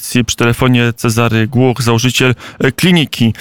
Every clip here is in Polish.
audycji przy telefonie Cezary Głuch, założyciel kliniki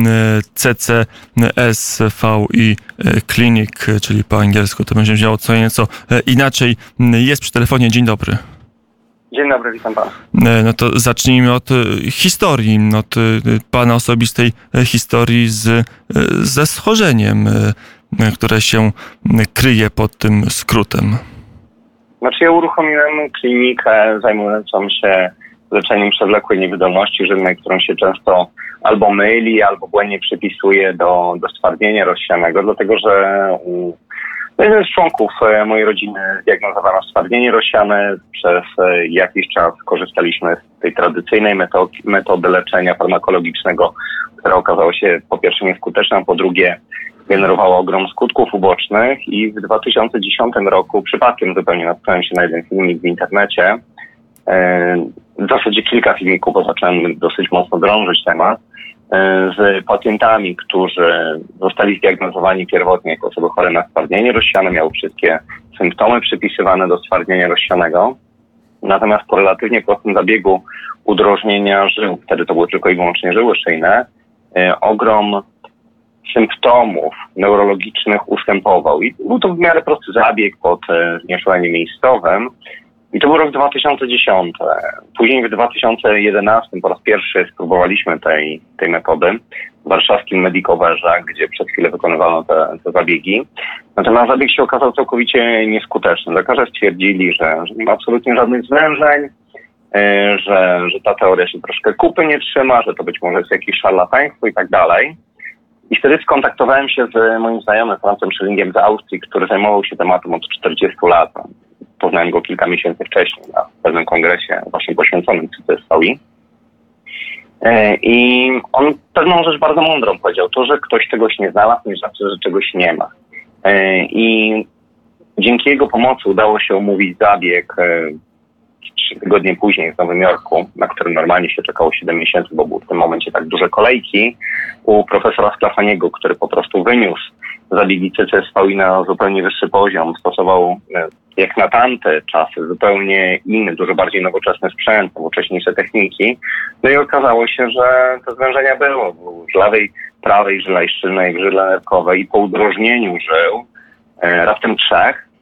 CCSVI Clinic, czyli po angielsku to będzie brzmiało co nieco inaczej. Jest przy telefonie. Dzień dobry. Dzień dobry, witam pana. No to zacznijmy od historii, od pana osobistej historii ze schorzeniem, które się kryje pod tym skrótem. Znaczy ja uruchomiłem klinikę zajmującą się leczeniem przewlekłej niewydolności żylnej, którą się często albo myli, albo błędnie przypisuje do stwardnienia rozsianego, dlatego że jeden z członków mojej rodziny zdiagnozowano stwardnienie rozsiane. Przez jakiś czas korzystaliśmy z tej tradycyjnej metody leczenia farmakologicznego, która okazała się po pierwsze nieskuteczna, a po drugie generowała ogrom skutków ubocznych i w 2010 roku przypadkiem zupełnie natknąłem się na jeden filmik w internecie. W zasadzie kilka filmików, bo zacząłem dosyć mocno drążyć temat, z pacjentami, którzy zostali zdiagnozowani pierwotnie jako osoby chore na stwardnienie rozsiane, miały wszystkie symptomy przypisywane do stwardnienia rozsianego. Natomiast po relatywnie prostym zabiegu udrożnienia żył, wtedy to były tylko i wyłącznie żyły szyjne, ogrom symptomów neurologicznych ustępował. I był to w miarę prosty zabieg pod znieczuleniem miejscowym. I to był rok 2010. Później w 2011 po raz pierwszy spróbowaliśmy tej metody w warszawskim Medicoverze, gdzie przez chwilę wykonywano te zabiegi. Natomiast zabieg się okazał całkowicie nieskuteczny. Lekarze stwierdzili, że nie ma absolutnie żadnych zwężeń, że ta teoria się troszkę kupy nie trzyma, że to być może jest jakieś szarlataństwo i tak dalej. I wtedy skontaktowałem się z moim znajomym Francem Schillingiem z Austrii, który zajmował się tematem od 40 lat. Poznałem go kilka miesięcy wcześniej na pewnym kongresie właśnie poświęconym CCSVI. I on pewną rzecz bardzo mądrą powiedział. To, że ktoś czegoś nie znalazł, nie znaczy, że czegoś nie ma. I dzięki jego pomocy udało się omówić zabieg 3 tygodnie później w Nowym Jorku, na którym normalnie się czekało 7 miesięcy, bo były w tym momencie tak duże kolejki, u profesora Sclafaniego, który po prostu wyniósł zabiegi CCSVI na zupełnie wyższy poziom, stosował jak na tamte czasy zupełnie inny, dużo bardziej nowoczesny sprzęt, nowocześniejsze techniki. No i okazało się, że te zwężenia były w lewej, prawej żyle szylnej, w żyle nerkowej i po udrożnieniu żył raptem 3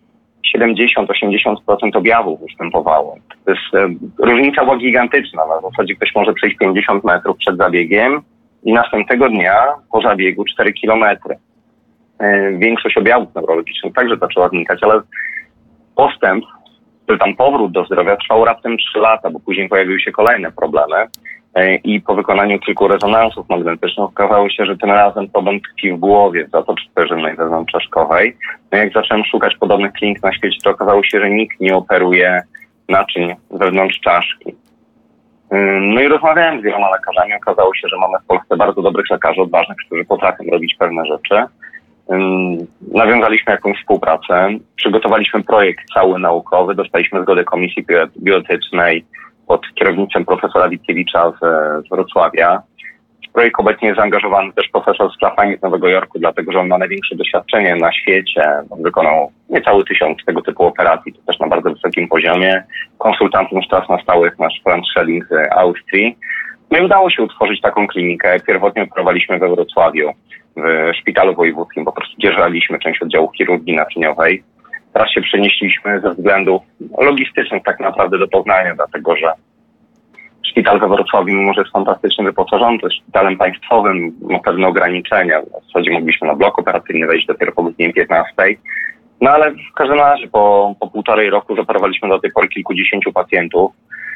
70-80% objawów występowało. Różnica była gigantyczna. Na zasadzie ktoś może przejść 50 metrów przed zabiegiem i następnego dnia po zabiegu 4 kilometry. Większość objawów neurologicznych także zaczęła znikać, ale postęp, czy tam powrót do zdrowia trwał raptem 3 lata, bo później pojawiły się kolejne problemy i po wykonaniu kilku rezonansów magnetycznych okazało się, że tym razem problem tkwi w głowie, w zatoczce żylnej wewnątrzczaszkowej. No jak zacząłem szukać podobnych klinik na świecie, to okazało się, że nikt nie operuje naczyń wewnątrz czaszki. No i rozmawiałem z wieloma lekarzami. Okazało się, że mamy w Polsce bardzo dobrych lekarzy odważnych, którzy potrafią robić pewne rzeczy. Nawiązaliśmy jakąś współpracę, przygotowaliśmy projekt cały naukowy, dostaliśmy zgodę Komisji Bioetycznej pod kierownictwem profesora Witkiewicza z Wrocławia. W projekt obecnie jest zaangażowany też profesor Sclafani z Nowego Jorku, dlatego że on ma największe doświadczenie na świecie. On wykonał niecały 1000 tego typu operacji, to też na bardzo wysokim poziomie. Konsultantem już teraz na stałych nasz Franz Schilling z Austrii. No i udało się utworzyć taką klinikę. Pierwotnie operowaliśmy we Wrocławiu, w szpitalu wojewódzkim, po prostu dzierżaliśmy część oddziału chirurgii naczyniowej. Teraz się przenieśliśmy ze względów logistycznych tak naprawdę do Poznania, dlatego że szpital we Wrocławiu, mimo że jest fantastycznie wyposażony, to jest szpitalem państwowym, ma pewne ograniczenia. W zasadzie mogliśmy na blok operacyjny wejść dopiero po godzinie 15. No ale w każdym razie po 1,5 roku zoperowaliśmy do tej pory kilkudziesięciu pacjentów.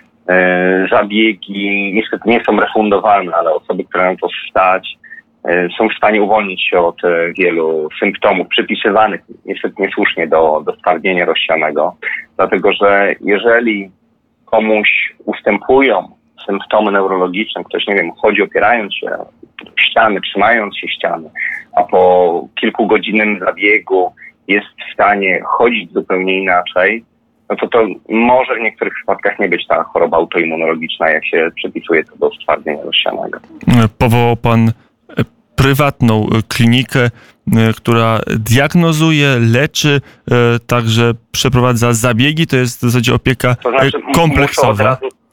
Zabiegi niestety nie są refundowalne, ale osoby, które na to stać, są w stanie uwolnić się od wielu symptomów przypisywanych niestety niesłusznie do stwardnienia rozsianego. Dlatego, że jeżeli komuś ustępują symptomy neurologiczne, ktoś, nie wiem, chodzi opierając się ściany, trzymając się ściany, a po kilkugodzinnym zabiegu jest w stanie chodzić zupełnie inaczej, no to może w niektórych przypadkach nie być ta choroba autoimmunologiczna, jak się przypisuje to do stwardnienia rozsianego. Powołał pan prywatną klinikę, która diagnozuje, leczy, także przeprowadza zabiegi, to jest w zasadzie opieka kompleksowa.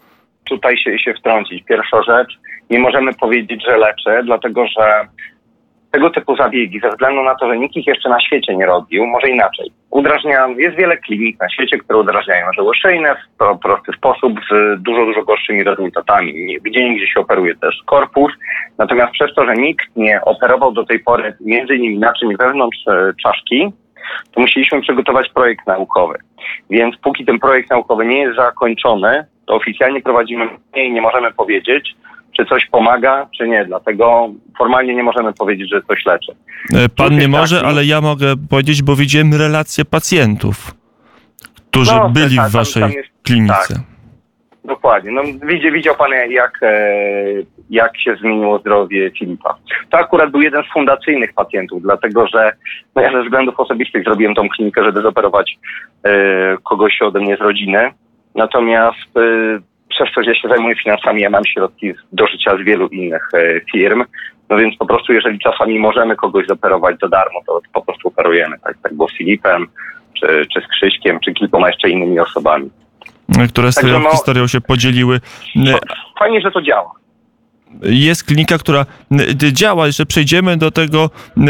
tutaj się wtrącić. Pierwsza rzecz, nie możemy powiedzieć, że leczę, dlatego że tego typu zabiegi, ze względu na to, że nikt ich jeszcze na świecie nie robił, może inaczej. Jest wiele klinik na świecie, które udrażniają żyły szyjne w prosty sposób z dużo gorszymi rezultatami. Gdzie się operuje też korpus, natomiast przez to, że nikt nie operował do tej pory między innymi naczyń wewnątrz czaszki, to musieliśmy przygotować projekt naukowy. Więc póki ten projekt naukowy nie jest zakończony, to oficjalnie prowadzimy i nie możemy powiedzieć, czy coś pomaga, czy nie. Dlatego formalnie nie możemy powiedzieć, że coś leczy. Pan nie może, ale ja mogę powiedzieć, bo widziałem relacje pacjentów, którzy byli w waszej klinice. Tak, dokładnie. Widział pan, jak się zmieniło zdrowie Filipa. To akurat był jeden z fundacyjnych pacjentów, dlatego że ja ze względów osobistych zrobiłem tą klinikę, żeby zoperować kogoś ode mnie z rodziny. Natomiast przez to, że ja się zajmuję finansami, ja mam środki do życia z wielu innych firm. No więc po prostu, jeżeli czasami możemy kogoś zoperować za darmo, to po prostu operujemy. Tak było z Filipem, czy z Krzyśkiem, czy kilkoma jeszcze innymi osobami. Które swoją historią się podzieliły. Fajnie, że to działa. Jest klinika, która działa. Jeszcze przejdziemy do tego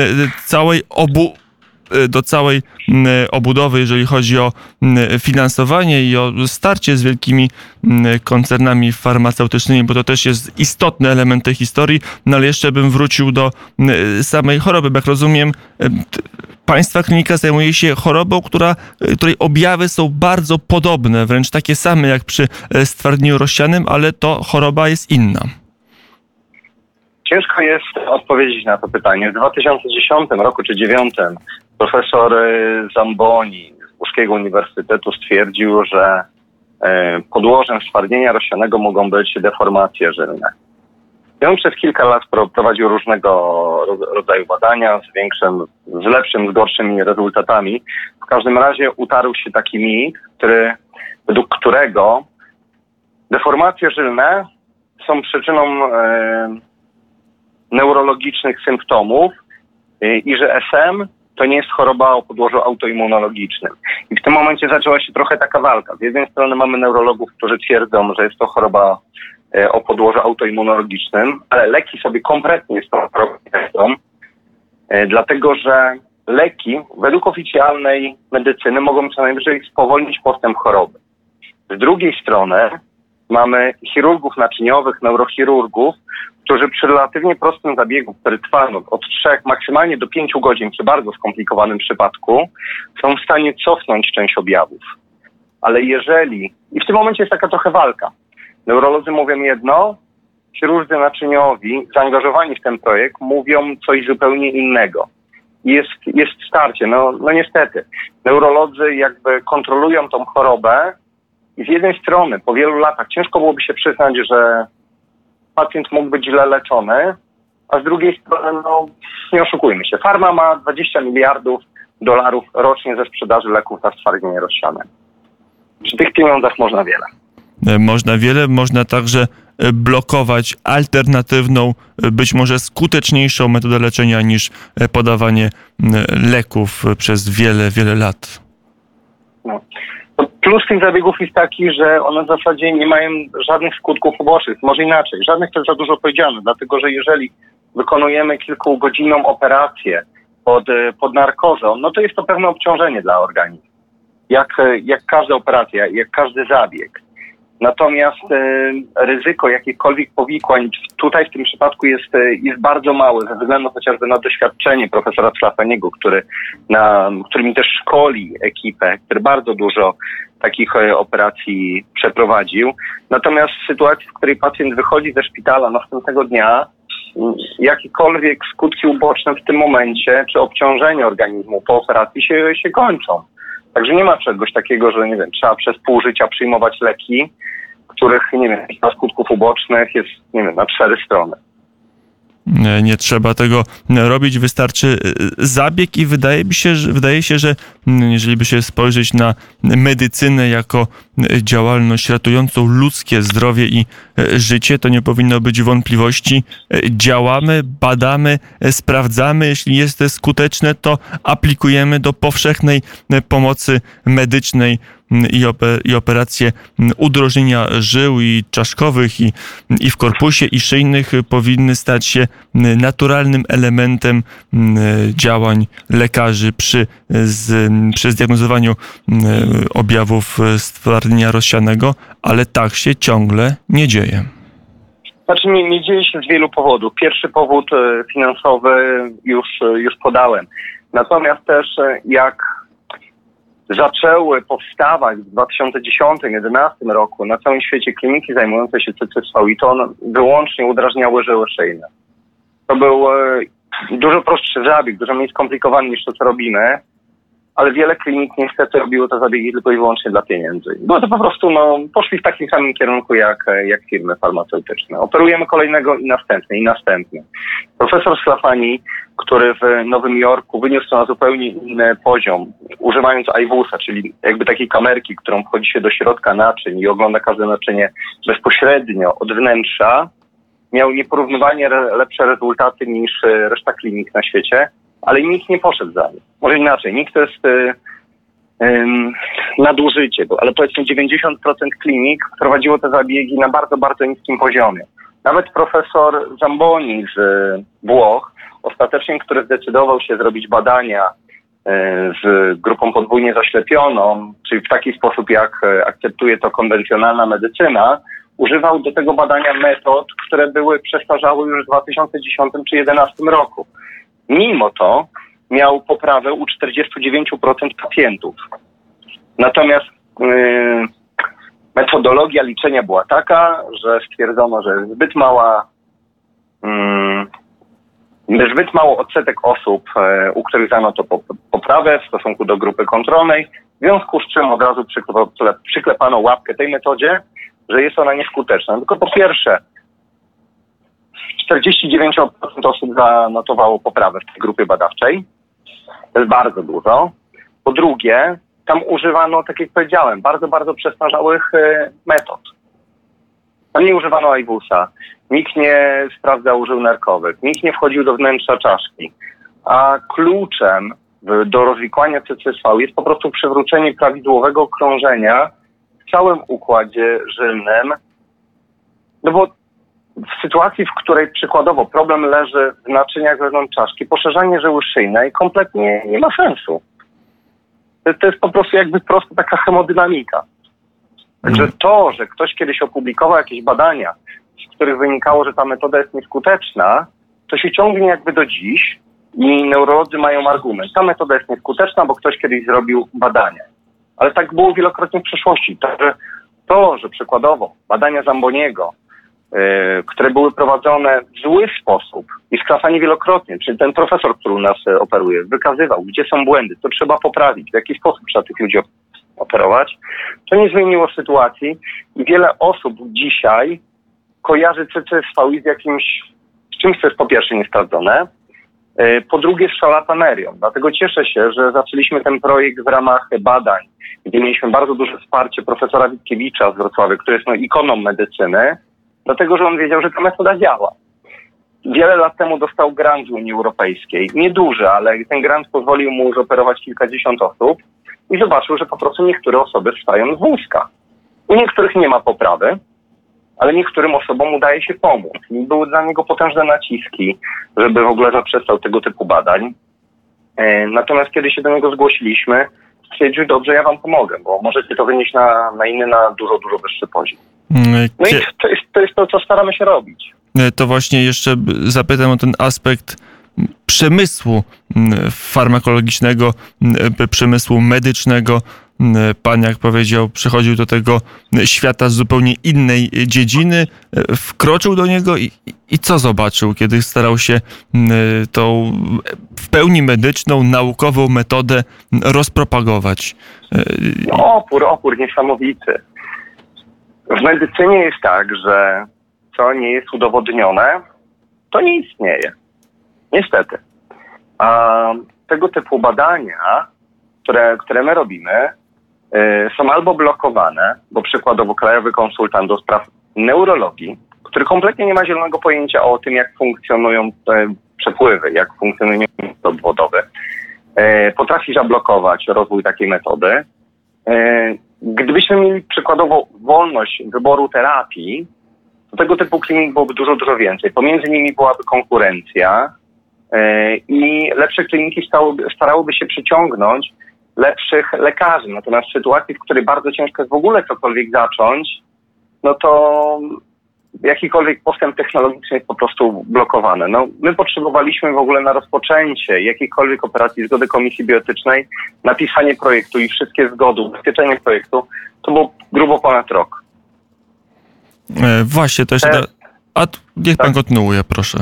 do całej obudowy, jeżeli chodzi o finansowanie i o starcie z wielkimi koncernami farmaceutycznymi, bo to też jest istotny element tej historii. No ale jeszcze bym wrócił do samej choroby. Jak rozumiem, państwa klinika zajmuje się chorobą, której objawy są bardzo podobne, wręcz takie same jak przy stwardnieniu rozsianym, ale to choroba jest inna. Ciężko jest odpowiedzieć na to pytanie. W 2010 roku czy 2009 profesor Zamboni z Łódzkiego Uniwersytetu stwierdził, że podłożem stwardnienia rozsianego mogą być deformacje żylne. I on przez kilka lat prowadził różnego rodzaju badania z lepszym, z gorszymi rezultatami. W każdym razie utarł się taki mit, według którego deformacje żylne są przyczyną neurologicznych symptomów i że SM to nie jest choroba o podłożu autoimmunologicznym. I w tym momencie zaczęła się trochę taka walka. Z jednej strony mamy neurologów, którzy twierdzą, że jest to choroba o podłożu autoimmunologicznym, ale leki sobie kompletnie z tą chorobą nie radzą, dlatego że leki według oficjalnej medycyny mogą co najwyżej spowolnić postęp choroby. Z drugiej strony mamy chirurgów naczyniowych, neurochirurgów, którzy przy relatywnie prostym zabiegu, który trwa od 3 maksymalnie do 5 godzin przy bardzo skomplikowanym przypadku, są w stanie cofnąć część objawów. Ale i w tym momencie jest taka trochę walka. Neurolodzy mówią jedno, chirurdzy naczyniowi zaangażowani w ten projekt mówią coś zupełnie innego. Jest starcie, no niestety. Neurolodzy jakby kontrolują tą chorobę i z jednej strony po wielu latach ciężko byłoby się przyznać, że pacjent mógł być źle leczony, a z drugiej strony, nie oszukujmy się, farma ma $20 miliardów rocznie ze sprzedaży leków na stwardnienie rozsiane. Przy tych pieniądzach można wiele. Można także blokować alternatywną, być może skuteczniejszą metodę leczenia niż podawanie leków przez wiele lat. Plus tych zabiegów jest taki, że one w zasadzie nie mają żadnych skutków ubocznych. Może inaczej, żadnych to jest za dużo powiedziane, dlatego że jeżeli wykonujemy kilkugodzinną operację pod narkozą, no to jest to pewne obciążenie dla organizmu. Jak każda operacja, jak każdy zabieg. Natomiast ryzyko jakichkolwiek powikłań tutaj w tym przypadku jest bardzo małe, ze względu chociażby na doświadczenie profesora Schlafaniego, który mi też szkoli ekipę, który bardzo dużo takich operacji przeprowadził. Natomiast w sytuacji, w której pacjent wychodzi ze szpitala następnego dnia, jakiekolwiek skutki uboczne w tym momencie, czy obciążenie organizmu po operacji się kończą. Także nie ma czegoś takiego, że trzeba przez pół życia przyjmować leki, których, liczba skutków ubocznych jest, na 4 strony. Nie trzeba tego robić, wystarczy zabieg i wydaje się, że jeżeli by się spojrzeć na medycynę jako działalność ratującą ludzkie zdrowie i życie, to nie powinno być wątpliwości. Działamy, badamy, sprawdzamy. Jeśli jest skuteczne, to aplikujemy do powszechnej pomocy medycznej i operacje udrożnienia żył i czaszkowych, i w korpusie, i szyjnych powinny stać się naturalnym elementem działań lekarzy przy zdiagnozowaniu objawów stwardnienia rozsianego, ale tak się ciągle nie dzieje. Znaczy nie dzieje się z wielu powodów. Pierwszy powód finansowy już podałem. Natomiast też jak zaczęły powstawać w 2010-2011 roku na całym świecie kliniki zajmujące się CCSV i to one wyłącznie udrażniały żyły szyjne. To był dużo prostszy zabieg, dużo mniej skomplikowany niż to, co robimy, ale wiele klinik niestety robiło te zabiegi tylko i wyłącznie dla pieniędzy. Było to po prostu, poszli w takim samym kierunku jak firmy farmaceutyczne. Operujemy kolejnego i następny. Profesor Sclafani, który w Nowym Jorku wyniósł na zupełnie inny poziom, używając IVUS-a, czyli jakby takiej kamerki, którą wchodzi się do środka naczyń i ogląda każde naczynie bezpośrednio od wnętrza, miał nieporównywalnie lepsze rezultaty niż reszta klinik na świecie, ale nikt nie poszedł za nim. Może inaczej, nikt to jest nadużycie, ale powiedzmy 90% klinik prowadziło te zabiegi na bardzo, bardzo niskim poziomie. Nawet profesor Zamboni z Włoch, ostatecznie, który zdecydował się zrobić badania z grupą podwójnie zaślepioną, czyli w taki sposób, jak akceptuje to konwencjonalna medycyna, używał do tego badania metod, które były przestarzałe już w 2010 czy 2011 roku. Mimo to miał poprawę u 49% pacjentów. Natomiast metodologia liczenia była taka, że stwierdzono, że jest zbyt mało odsetek osób, u których dano to poprawę w stosunku do grupy kontrolnej, w związku z czym od razu przyklepano łapkę tej metodzie, że jest ona nieskuteczna. Tylko po pierwsze, 49% osób zanotowało poprawę w tej grupie badawczej. To jest bardzo dużo. Po drugie, tam używano, tak jak powiedziałem, bardzo, bardzo przestarzałych metod. Tam nie używano IVUS-a, nikt nie sprawdzał żył nerkowych, nikt nie wchodził do wnętrza czaszki. A kluczem do rozwikłania CCSV jest po prostu przywrócenie prawidłowego krążenia w całym układzie żylnym. No bo w sytuacji, w której przykładowo problem leży w naczyniach wewnątrz czaszki, poszerzanie żyły szyjnej kompletnie nie ma sensu. To jest po prostu jakby prosto taka hemodynamika. Także to, że ktoś kiedyś opublikował jakieś badania, z których wynikało, że ta metoda jest nieskuteczna, to się ciągnie jakby do dziś i neurolodzy mają argument. Ta metoda jest nieskuteczna, bo ktoś kiedyś zrobił badania. Ale tak było wielokrotnie w przeszłości. Także to, że przykładowo badania Zamboniego, które były prowadzone w zły sposób i Sclafani wielokrotnie, czyli ten profesor, który u nas operuje, wykazywał, gdzie są błędy, to trzeba poprawić, w jaki sposób trzeba tych ludzi operować, to nie zmieniło sytuacji i wiele osób dzisiaj kojarzy CCSV z czymś, co jest po pierwsze niesprawdzone, po drugie z szalatanerią. Dlatego cieszę się, że zaczęliśmy ten projekt w ramach badań, gdzie mieliśmy bardzo duże wsparcie profesora Witkiewicza z Wrocławia, który jest ikoną medycyny, dlatego, że on wiedział, że ta metoda działa. Wiele lat temu dostał grant z Unii Europejskiej. Nieduży, ale ten grant pozwolił mu operować kilkadziesiąt osób i zobaczył, że po prostu niektóre osoby wstają z wózka. U niektórych nie ma poprawy, ale niektórym osobom udaje się pomóc. I były dla niego potężne naciski, żeby w ogóle zaprzestał tego typu badań. Natomiast kiedy się do niego zgłosiliśmy, stwierdził, dobrze, ja wam pomogę, bo możecie to wynieść na inny, na dużo, dużo wyższy poziom. No i to jest to, co staramy się robić. To właśnie jeszcze zapytam o ten aspekt przemysłu farmakologicznego, przemysłu medycznego. Pan, jak powiedział, przychodził do tego świata z zupełnie innej dziedziny, wkroczył do niego i co zobaczył, kiedy starał się tą w pełni medyczną, naukową metodę rozpropagować? Opór niesamowity. W medycynie jest tak, że co nie jest udowodnione, to nie istnieje. Niestety. A tego typu badania, które my robimy, są albo blokowane, bo przykładowo krajowy konsultant do spraw neurologii, który kompletnie nie ma zielonego pojęcia o tym, jak funkcjonują te przepływy, jak funkcjonują obwodowe, potrafi zablokować rozwój takiej metody. Gdybyśmy mieli przykładowo wolność wyboru terapii, to tego typu klinik byłoby dużo, dużo więcej. Pomiędzy nimi byłaby konkurencja i lepsze kliniki starałyby się przyciągnąć lepszych lekarzy. Natomiast w sytuacji, w której bardzo ciężko jest w ogóle cokolwiek zacząć, no to jakikolwiek postęp technologiczny jest po prostu blokowany. No, my potrzebowaliśmy w ogóle na rozpoczęcie jakiejkolwiek operacji zgody Komisji Bioetycznej, napisanie projektu i wszystkie zgody, ubezpieczenie projektu, to było grubo ponad rok. Właśnie, to jeszcze... niech pan kontynuuje, proszę.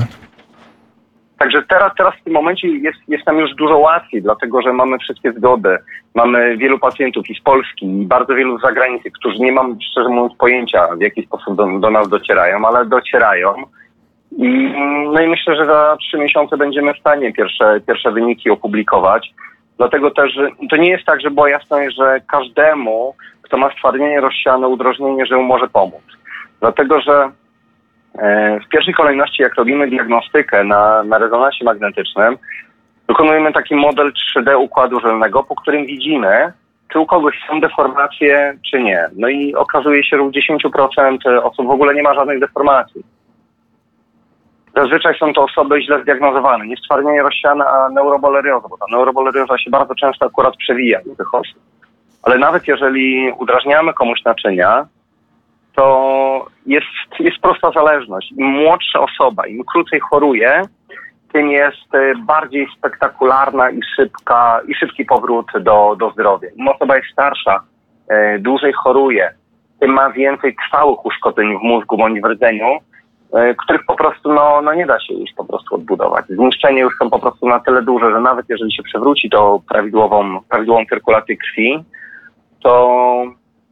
Także teraz w tym momencie jest nam już dużo łatwiej, dlatego że mamy wszystkie zgody. Mamy wielu pacjentów i z Polski, i bardzo wielu z zagranicy, którzy nie mam, szczerze mówiąc, pojęcia, w jaki sposób do nas docierają, ale docierają. No i myślę, że za 3 miesiące będziemy w stanie pierwsze wyniki opublikować. Dlatego też, że to nie jest tak, że była jasność, że każdemu, kto ma stwardnienie rozsiane, udrożnienie żył, może pomóc. Dlatego, że w pierwszej kolejności, jak robimy diagnostykę na rezonansie magnetycznym, wykonujemy taki model 3D układu żylnego, po którym widzimy, czy u kogoś są deformacje, czy nie. No i okazuje się, że u 10% osób w ogóle nie ma żadnych deformacji. Zazwyczaj są to osoby źle zdiagnozowane. Nie stwardnienie rozsiane, a neurobolerioza, bo ta neurobolerioza się bardzo często akurat przewija u tych osób. Ale nawet jeżeli udrażniamy komuś naczynia, to jest prosta zależność. Im młodsza osoba, im krócej choruje, tym jest bardziej spektakularna i szybki powrót do zdrowia. Im osoba jest starsza, dłużej choruje, tym ma więcej trwałych uszkodzeń w mózgu bądź w rdzeniu, których po prostu no nie da się już po prostu odbudować. Zniszczenia już są po prostu na tyle duże, że nawet jeżeli się przewróci to prawidłową cyrkulację krwi, to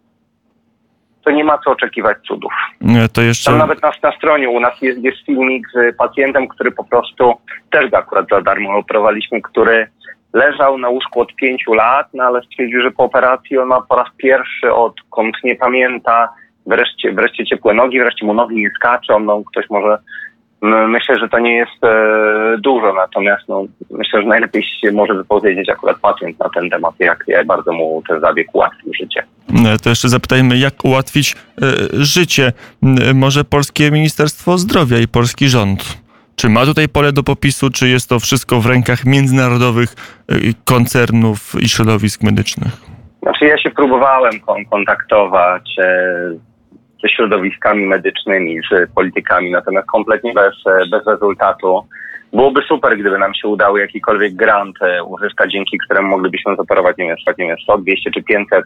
nie ma co oczekiwać cudów. To jeszcze... Tam nawet na stronie u nas jest filmik z pacjentem, który po prostu, też go akurat za darmo operowaliśmy, który leżał na łóżku od 5 lat, no ale stwierdził, że po operacji on ma po raz pierwszy, odkąd nie pamięta, wreszcie ciepłe nogi, wreszcie mu nogi nie skaczą, no ktoś może... Myślę, że to nie jest dużo, natomiast myślę, że najlepiej się może wypowiedzieć akurat pacjent na ten temat, jak bardzo mu ten zabieg ułatwił życie. To jeszcze zapytajmy, jak ułatwić życie może polskie Ministerstwo Zdrowia i polski rząd? Czy ma tutaj pole do popisu, czy jest to wszystko w rękach międzynarodowych koncernów i środowisk medycznych? Znaczy ja się próbowałem kontaktować ze środowiskami medycznymi, z politykami, natomiast kompletnie bez rezultatu. Byłoby super, gdyby nam się udało jakikolwiek grant uzyskać, dzięki któremu moglibyśmy zoperować, nie wiem, 100, 200 czy 500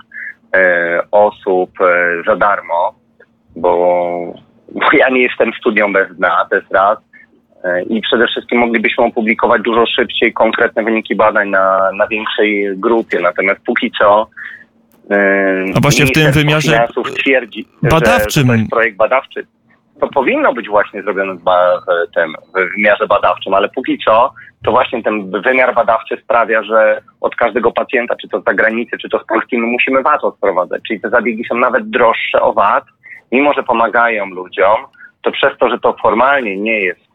osób za darmo, bo ja nie jestem studią bez dna, to jest raz. I przede wszystkim moglibyśmy opublikować dużo szybciej konkretne wyniki badań na większej grupie. Natomiast póki co a właśnie w tym wymiarze twierdzi, badawczym, że to jest projekt badawczy. To powinno być właśnie zrobione w wymiarze badawczym, ale póki co to właśnie ten wymiar badawczy sprawia, że od każdego pacjenta, czy to z zagranicy, czy to z Polski, my musimy VAT odprowadzać. Czyli te zabiegi są nawet droższe o VAT, mimo że pomagają ludziom, to przez to, że to formalnie nie jest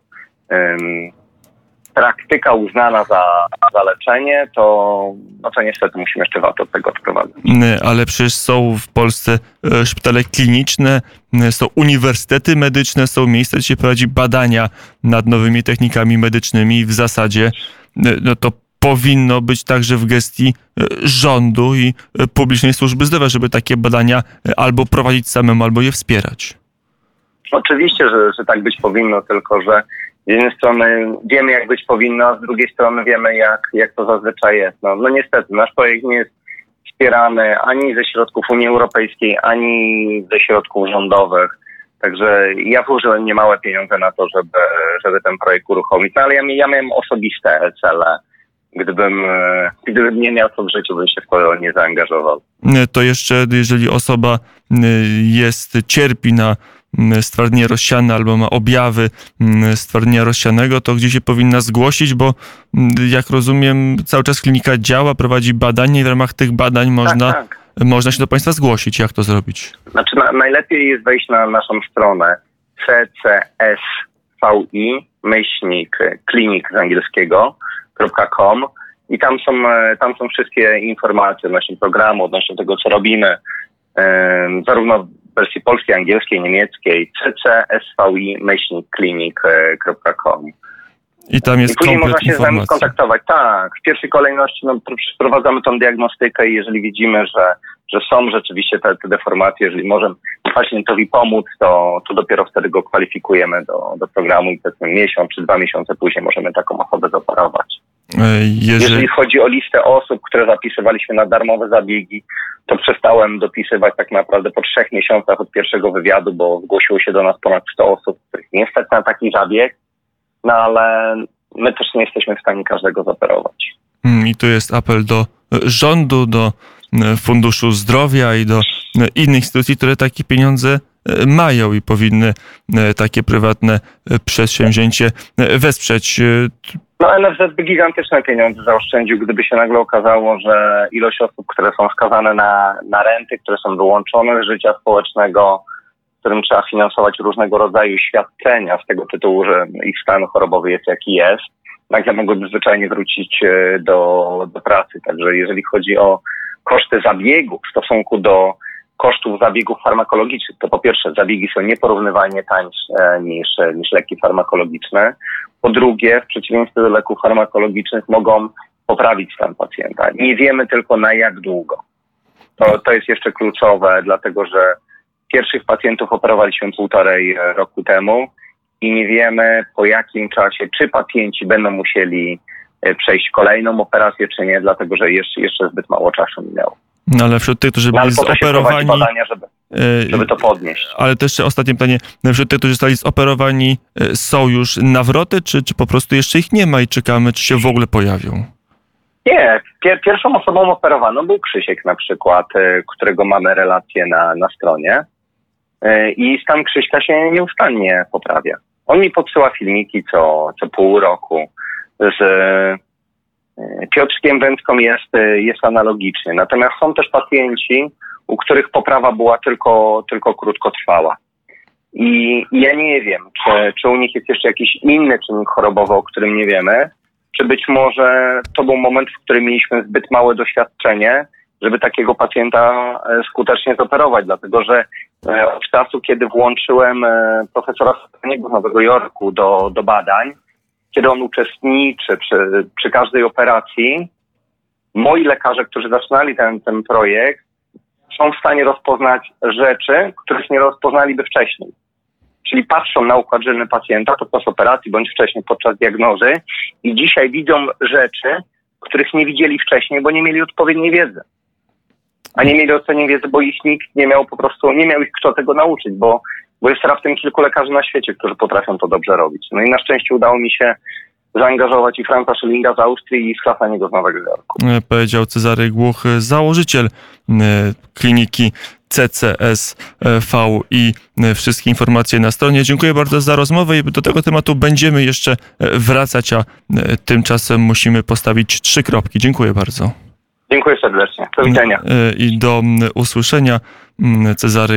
praktyka uznana za leczenie, to niestety musimy jeszcze VAT od tego odprowadzać. Ale przecież są w Polsce szpitale kliniczne, są uniwersytety medyczne, są miejsca, gdzie się prowadzi badania nad nowymi technikami medycznymi. W zasadzie to powinno być także w gestii rządu i publicznej służby zdrowia, żeby takie badania albo prowadzić samemu, albo je wspierać. Oczywiście, że tak być powinno, tylko że z jednej strony wiemy, jak być powinno, a z drugiej strony wiemy, jak to zazwyczaj jest. No niestety, nasz projekt nie jest wspierany ani ze środków Unii Europejskiej, ani ze środków rządowych. Także ja włożyłem niemałe pieniądze na to, żeby ten projekt uruchomić. No ale ja miałem osobiste cele. Gdybym nie miał to w życiu, bym się w to nie zaangażował. To jeszcze, jeżeli osoba cierpi na stwardnienie rozsiane albo ma objawy stwardnienia rozsianego, to gdzie się powinna zgłosić, bo jak rozumiem, cały czas klinika działa, prowadzi badania i w ramach tych badań można się do Państwa zgłosić. Jak to zrobić? Znaczy najlepiej jest wejść na naszą stronę ccsvi-klinik z angielskiego.com i tam są wszystkie informacje odnośnie programu, odnośnie tego, co robimy. zarówno w wersji polskiej, angielskiej, niemieckiej, ccsvi-klinik.com. I tam jest I później można się z nami informacji. skontaktować. Tak, w pierwszej kolejności przeprowadzamy tą diagnostykę i jeżeli widzimy, że są rzeczywiście te deformacje, jeżeli możemy pacjentowi pomóc, to dopiero wtedy go kwalifikujemy do programu i powiedzmy miesiąc czy 2 miesiące później możemy taką osobę zoperować. Jeżeli chodzi o listę osób, które zapisywaliśmy na darmowe zabiegi, to przestałem dopisywać tak naprawdę po 3 miesiącach od pierwszego wywiadu, bo zgłosiło się do nas ponad 100 osób, których nie stać na taki zabieg, no ale my też nie jesteśmy w stanie każdego zoperować. I tu jest apel do rządu, do Funduszu Zdrowia i do innych instytucji, które takie pieniądze mają i powinny takie prywatne przedsięwzięcie wesprzeć. No NFZ by gigantyczne pieniądze zaoszczędził, gdyby się nagle okazało, że ilość osób, które są skazane na renty, które są wyłączone z życia społecznego, którym trzeba finansować różnego rodzaju świadczenia z tego tytułu, że ich stan chorobowy jest jaki jest, nagle mogłyby zwyczajnie wrócić do pracy. Także jeżeli chodzi o koszty zabiegów w stosunku do kosztów zabiegów farmakologicznych, to po pierwsze zabiegi są nieporównywalnie tańsze niż leki farmakologiczne. Po drugie, w przeciwieństwie do leków farmakologicznych mogą poprawić stan pacjenta. Nie wiemy tylko na jak długo. To jest jeszcze kluczowe, dlatego że pierwszych pacjentów operowaliśmy 1,5 roku temu i nie wiemy po jakim czasie, czy pacjenci będą musieli przejść kolejną operację, czy nie, dlatego że jeszcze zbyt mało czasu minęło. No ale wśród tych, którzy byli zoperowani... badania, żeby to podnieść. Ale też jeszcze ostatnie pytanie. Wśród tych, którzy zostali zoperowani, są już nawroty, czy po prostu jeszcze ich nie ma i czekamy, czy się w ogóle pojawią? Nie. Pierwszą osobą operowaną był Krzysiek na przykład, którego mamy relację na stronie. I stan Krzyśka się nieustannie poprawia. On mi podsyła filmiki co pół roku. Z Piotrkiem Wędką jest analogicznie. Natomiast są też pacjenci, u których poprawa była tylko krótkotrwała. I ja nie wiem, czy u nich jest jeszcze jakiś inny czynnik chorobowy, o którym nie wiemy, czy być może to był moment, w którym mieliśmy zbyt małe doświadczenie, żeby takiego pacjenta skutecznie zoperować, dlatego że od czasu, kiedy włączyłem profesora Staniego z Nowego Jorku do badań, kiedy on uczestniczy przy każdej operacji, moi lekarze, którzy zaczynali ten projekt, są w stanie rozpoznać rzeczy, których nie rozpoznaliby wcześniej. Czyli patrzą na układ żylny pacjenta podczas operacji bądź wcześniej podczas diagnozy i dzisiaj widzą rzeczy, których nie widzieli wcześniej, bo nie mieli odpowiedniej wiedzy. A nie mieli odpowiedniej wiedzy, bo ich nikt nie miał ich kto tego nauczyć, bo jest raptem kilku lekarzy na świecie, którzy potrafią to dobrze robić. No i na szczęście udało mi się zaangażować i Franza Schillinga z Austrii i z Hasaniego z Nowego Jorku. Powiedział Cezary Głuch, założyciel kliniki CCSV i wszystkie informacje na stronie. Dziękuję bardzo za rozmowę i do tego tematu będziemy jeszcze wracać, a tymczasem musimy postawić 3 kropki. Dziękuję bardzo. Dziękuję serdecznie. Do widzenia. I do usłyszenia. Cezary